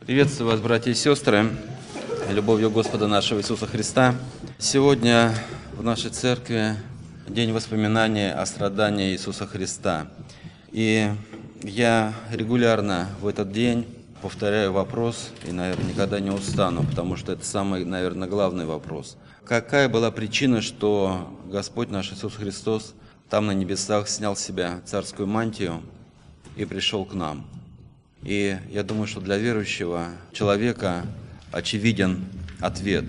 Приветствую вас, братья и сестры, любовью Господа нашего Иисуса Христа. Сегодня в нашей церкви день воспоминания о страдании Иисуса Христа. И я регулярно в этот день повторяю вопрос, и, наверное, никогда не устану, потому что это самый, наверное, главный вопрос. Какая была причина, что Господь наш Иисус Христос там на небесах снял с себя царскую мантию и пришел к нам? И я думаю, что для верующего человека очевиден ответ.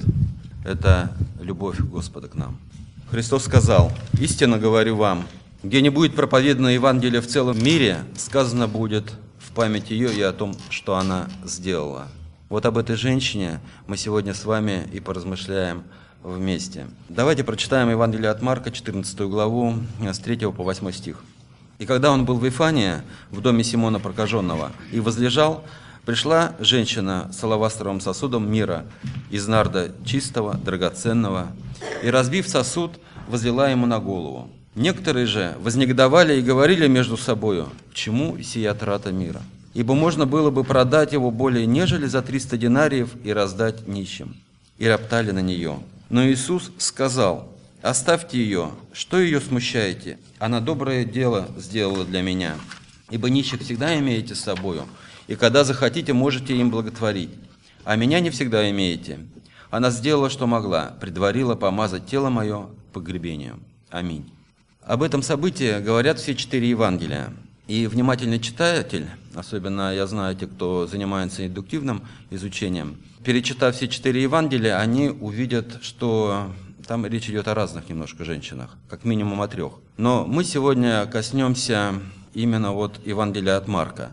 Это любовь Господа к нам. Христос сказал: «Истинно говорю вам, где не будет проповедано Евангелие в целом мире, сказано будет в память ее и о том, что она сделала». Вот об этой женщине мы сегодня с вами и поразмышляем вместе. Давайте прочитаем Евангелие от Марка, 14 главу, с 3 по 8 стих. «И когда он был в Вифании, в доме Симона Прокаженного, и возлежал, пришла женщина с алавастровым сосудом мира из нарда чистого, драгоценного, и, разбив сосуд, возлила ему на голову. Некоторые же вознегодовали и говорили между собою: к чему сия трата мира? Ибо можно было бы продать его более нежели за 300 динариев и раздать нищим. И роптали на нее. Но Иисус сказал: оставьте ее, что ее смущаете? Она доброе дело сделала для меня. Ибо нищих всегда имеете с собою, и когда захотите, можете им благотворить. А меня не всегда имеете. Она сделала, что могла, предварила помазать тело мое к погребению. Аминь». Об этом событии говорят все 4 Евангелия. И внимательный читатель, особенно я знаю те, кто занимается индуктивным изучением, перечитав все 4 Евангелия, они увидят, что там речь идет о разных немножко женщинах, как минимум о 3. Но мы сегодня коснемся именно вот Евангелия от Марка.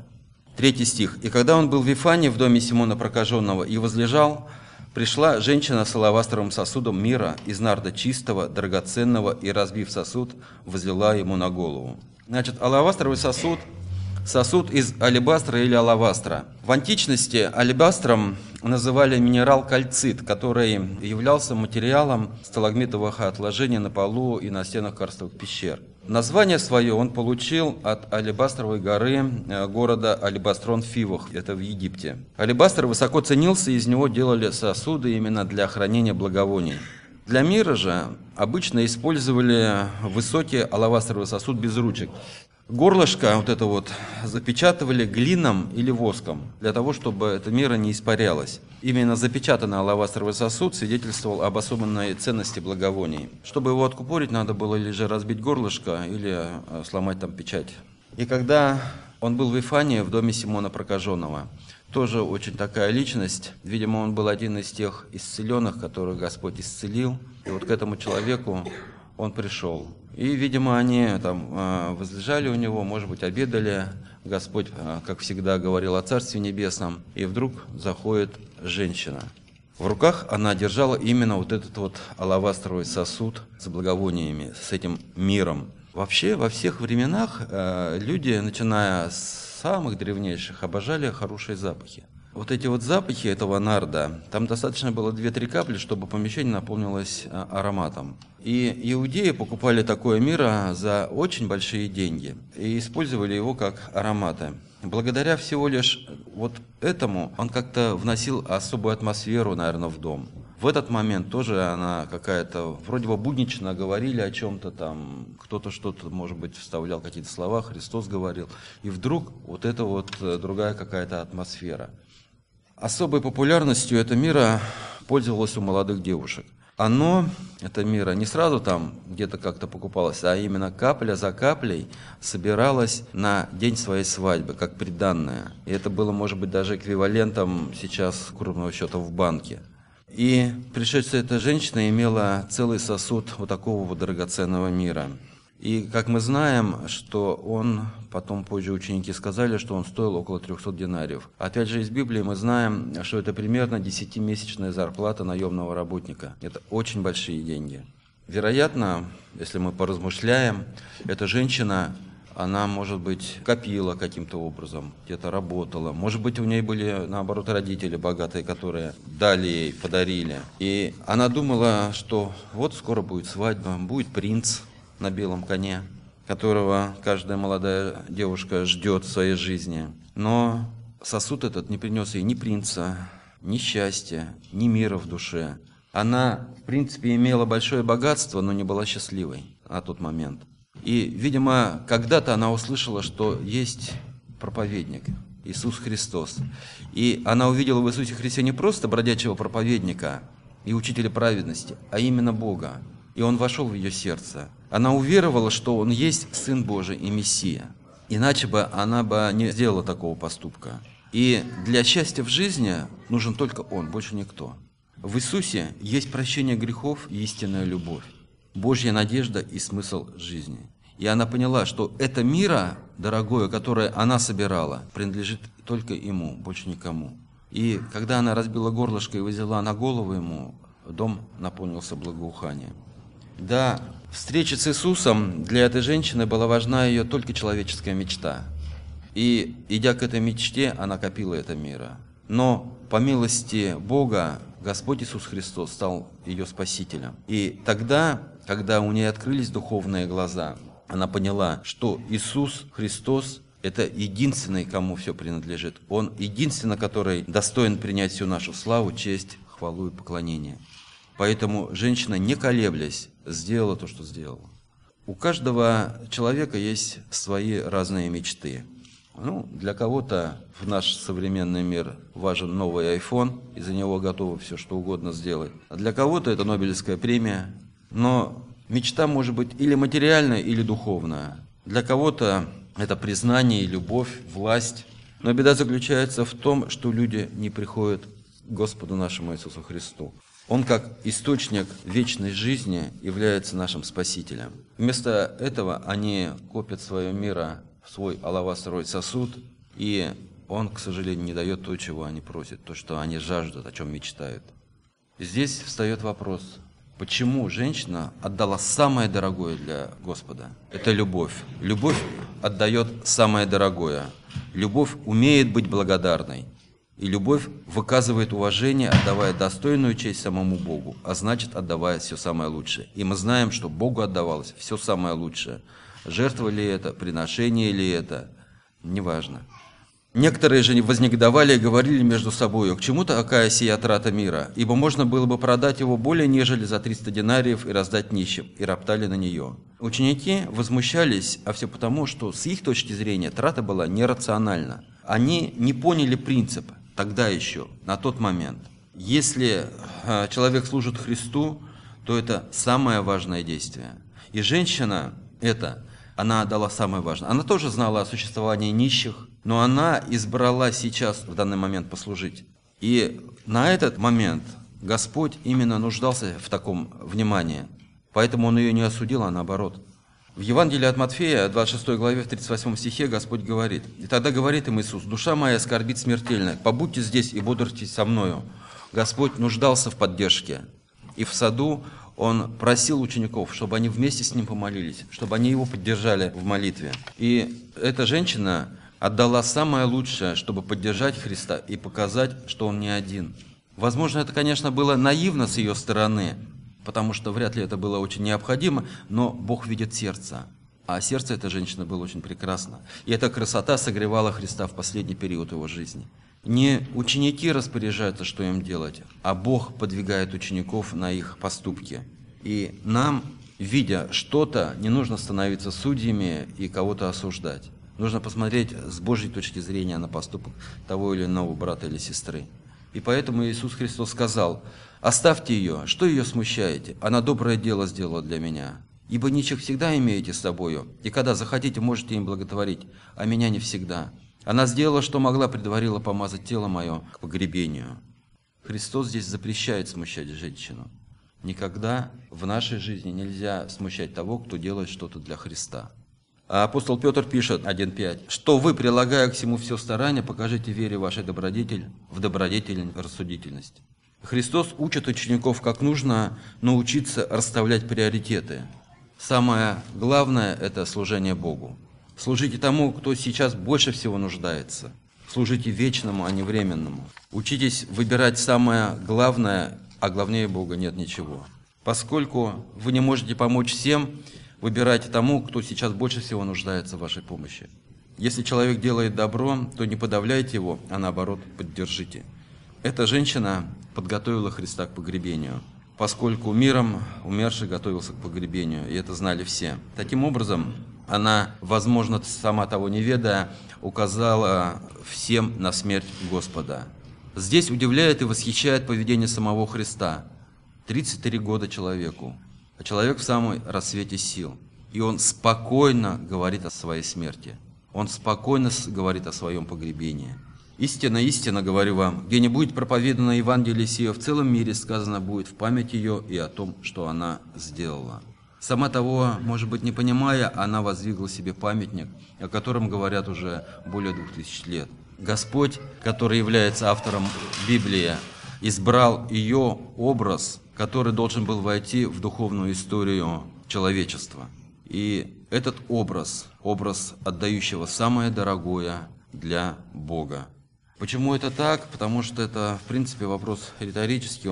3 стих. «И когда он был в Вифании, в доме Симона Прокаженного, и возлежал, пришла женщина с алавастровым сосудом мира из нарда чистого, драгоценного, и, разбив сосуд, возлила ему на голову». Значит, алавастровый сосуд – сосуд из алебастра или алавастра. В античности алебастром называли минерал кальцит, который являлся материалом сталагмитовых отложений на полу и на стенах карстовых пещер. Название свое он получил от алебастровой горы города Алебастрон-Фивах, это в Египте. Алебастр высоко ценился, и из него делали сосуды именно для хранения благовоний. Для мира же обычно использовали высокий алавастровый сосуд без ручек. Горлышко вот это вот запечатывали глином или воском, для того, чтобы эта мира не испарялась. Именно запечатанный алавастровый сосуд свидетельствовал об особенной ценности благовоний. Чтобы его откупорить, надо было или же разбить горлышко, или сломать там печать. И когда он был в Вифании, в доме Симона Прокаженного, тоже очень такая личность. Видимо, он был один из тех исцеленных, которых Господь исцелил. И вот к этому человеку он пришел. И, видимо, они там возлежали у него, может быть, обедали. Господь, как всегда, говорил о Царстве Небесном. И вдруг заходит женщина. В руках она держала именно вот этот вот алавастровый сосуд с благовониями, с этим миром. Вообще, во всех временах люди, начиная с самых древнейших, обожали хорошие запахи. Вот эти вот запахи этого нарда, там достаточно было 2-3 капли, чтобы помещение наполнилось ароматом. И иудеи покупали такое миро за очень большие деньги и использовали его как ароматы. Благодаря всего лишь вот этому он как-то вносил особую атмосферу, наверное, в дом. В этот момент тоже она какая-то, вроде бы буднично говорили о чем-то там, кто-то что-то, может быть, вставлял какие-то слова, Христос говорил. И вдруг вот это вот другая какая-то атмосфера. Особой популярностью это миро пользовалось у молодых девушек. Это миро, не сразу там где-то как-то покупалось, а именно капля за каплей собиралось на день своей свадьбы, как приданное. И это было, может быть, даже эквивалентом сейчас крупного счета в банке. И пришедшая эта женщина имела целый сосуд вот такого вот драгоценного мира. И, как мы знаем, что он, потом позже ученики сказали, что он стоил около 300 динариев. Опять же, из Библии мы знаем, что это примерно 10-месячная зарплата наемного работника. Это очень большие деньги. Вероятно, если мы поразмышляем, эта женщина, она, может быть, копила каким-то образом, где-то работала. Может быть, у нее были, наоборот, родители богатые, которые дали ей, подарили. И она думала, что вот скоро будет свадьба, будет принц на белом коне, которого каждая молодая девушка ждет в своей жизни. Но сосуд этот не принес ей ни принца, ни счастья, ни мира в душе. Она, в принципе, имела большое богатство, но не была счастливой на тот момент. И, видимо, когда-то она услышала, что есть проповедник, Иисус Христос. И она увидела в Иисусе Христе не просто бродячего проповедника и учителя праведности, а именно Бога. И Он вошел в ее сердце. Она уверовала, что Он есть Сын Божий и Мессия. Иначе бы она бы не сделала такого поступка. И для счастья в жизни нужен только Он, больше никто. В Иисусе есть прощение грехов и истинная любовь, Божья надежда и смысл жизни. И она поняла, что это мира, дорогое, которое она собирала, принадлежит только Ему, больше никому. И когда она разбила горлышко и возила на голову Ему, дом наполнился благоуханием. Да, встреча с Иисусом для этой женщины была важна ее только человеческая мечта. И, идя к этой мечте, она копила это мира. Но по милости Бога Господь Иисус Христос стал ее спасителем. И тогда, когда у нее открылись духовные глаза, она поняла, что Иисус Христос – это единственный, кому все принадлежит. Он единственный, который достоин принять всю нашу славу, честь, хвалу и поклонение. Поэтому женщина, не колеблясь, сделала то, что сделала. У каждого человека есть свои разные мечты. Для кого-то в наш современный мир важен новый iPhone, и за него готовы все, что угодно сделать. А для кого-то это Нобелевская премия. Но мечта может быть или материальная, или духовная. Для кого-то это признание, любовь, власть. Но беда заключается в том, что люди не приходят к Господу нашему Иисусу Христу. Он, как источник вечной жизни, является нашим Спасителем. Вместо этого они копят свое мира в свой алавастровый сосуд, и он, к сожалению, не дает то, чего они просят, то, что они жаждут, о чем мечтают. Здесь встает вопрос, почему женщина отдала самое дорогое для Господа? Это любовь. Любовь отдает самое дорогое. Любовь умеет быть благодарной. И любовь выказывает уважение, отдавая достойную честь самому Богу, а значит, отдавая все самое лучшее. И мы знаем, что Богу отдавалось все самое лучшее. Жертва ли это, приношение ли это, неважно. Некоторые же вознегодовали и говорили между собой: к чему такая сия трата мира? Ибо можно было бы продать его более нежели за 300 динариев и раздать нищим, и роптали на нее. Ученики возмущались, а все потому, что с их точки зрения трата была нерациональна. Они не поняли принцип тогда еще, на тот момент. Если человек служит Христу, то это самое важное действие. И женщина она отдала самое важное. Она тоже знала о существовании нищих, но она избрала сейчас, в данный момент, послужить. И на этот момент Господь именно нуждался в таком внимании. Поэтому Он ее не осудил, а наоборот. В Евангелии от Матфея, 26 главе, в 38 стихе, Господь говорит: «И тогда говорит им Иисус: душа моя скорбит смертельно, побудьте здесь и бодрствуйте со мною». Господь нуждался в поддержке. И в саду Он просил учеников, чтобы они вместе с Ним помолились, чтобы они Его поддержали в молитве. И эта женщина отдала самое лучшее, чтобы поддержать Христа и показать, что Он не один. Возможно, это, конечно, было наивно с ее стороны, потому что вряд ли это было очень необходимо, но Бог видит сердце. А сердце этой женщины было очень прекрасно. И эта красота согревала Христа в последний период Его жизни. Не ученики распоряжаются, что им делать, а Бог подвигает учеников на их поступки. И нам, видя что-то, не нужно становиться судьями и кого-то осуждать. Нужно посмотреть с Божьей точки зрения на поступок того или иного брата или сестры. И поэтому Иисус Христос сказал: «Оставьте ее, что ее смущаете? Она доброе дело сделала для меня. Ибо нищих всегда имеете с собою, и когда захотите, можете им благотворить, а меня не всегда. Она сделала, что могла, предварила помазать тело мое к погребению». Христос здесь запрещает смущать женщину. Никогда в нашей жизни нельзя смущать того, кто делает что-то для Христа. А апостол Петр пишет 1:5, что вы, прилагая к всему все старание, покажите вере вашей добродетель в добродетельной рассудительности. Христос учит учеников, как нужно научиться расставлять приоритеты. Самое главное – это служение Богу. Служите тому, кто сейчас больше всего нуждается. Служите вечному, а не временному. Учитесь выбирать самое главное, а главнее Бога нет ничего. Поскольку вы не можете помочь всем, выбирайте тому, кто сейчас больше всего нуждается в вашей помощи. Если человек делает добро, то не подавляйте его, а наоборот поддержите. Эта женщина подготовила Христа к погребению, поскольку миром умерший готовился к погребению, и это знали все. Таким образом, она, возможно, сама того не ведая, указала всем на смерть Господа. Здесь удивляет и восхищает поведение самого Христа. 33 года человеку, а человек в самом рассвете сил. И он спокойно говорит о своей смерти. Он спокойно говорит о своем погребении. Истинно, истинно говорю вам, где не будет проповедано Евангелие сие, в целом мире сказано будет в память ее и о том, что она сделала. Сама того, может быть, не понимая, она воздвигла себе памятник, о котором говорят уже более 2000 лет. Господь, который является автором Библии, избрал ее образ, который должен был войти в духовную историю человечества. И этот образ отдающего самое дорогое для Бога. Почему это так? Потому что это, в принципе, вопрос риторический,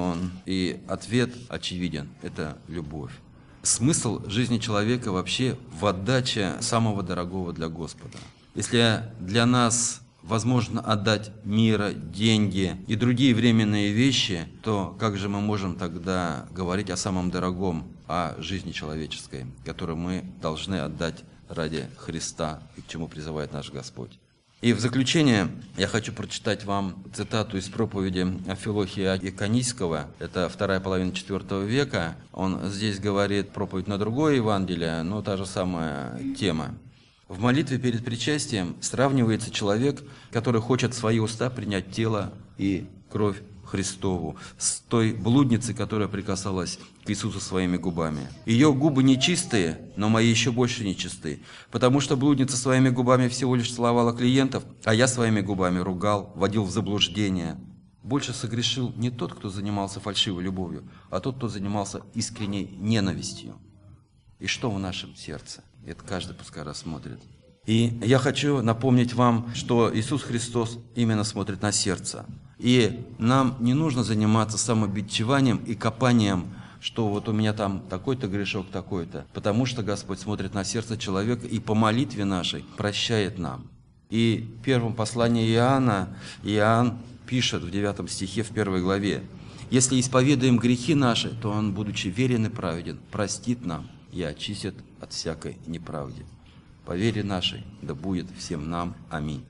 и ответ очевиден. Это любовь. Смысл жизни человека вообще в отдаче самого дорогого для Господа. Если для нас возможно отдать мир, деньги и другие временные вещи, то как же мы можем тогда говорить о самом дорогом, о жизни человеческой, которую мы должны отдать ради Христа, и к чему призывает наш Господь? И в заключение я хочу прочитать вам цитату из проповеди Амфилохия Иконийского. Это вторая половина IV века. Он здесь говорит проповедь на другое Евангелие, но та же самая тема. В молитве перед причастием сравнивается человек, который хочет в свои уста принять тело и кровь Христову, с той блудницей, которая прикасалась к Иисусу своими губами. Ее губы нечистые, но мои еще больше нечистые, потому что блудница своими губами всего лишь целовала клиентов, а я своими губами ругал, вводил в заблуждение. Больше согрешил не тот, кто занимался фальшивой любовью, а тот, кто занимался искренней ненавистью. И что в нашем сердце? Это каждый пускай рассмотрит. И я хочу напомнить вам, что Иисус Христос именно смотрит на сердце. И нам не нужно заниматься самобичеванием и копанием, что вот у меня там такой-то грешок, такой-то. Потому что Господь смотрит на сердце человека и по молитве нашей прощает нам. И в первом послании Иоанн пишет в 9 стихе, в 1 главе: «Если исповедуем грехи наши, то Он, будучи верен и праведен, простит нам и очистит от всякой неправды». По вере нашей да будет всем нам. Аминь.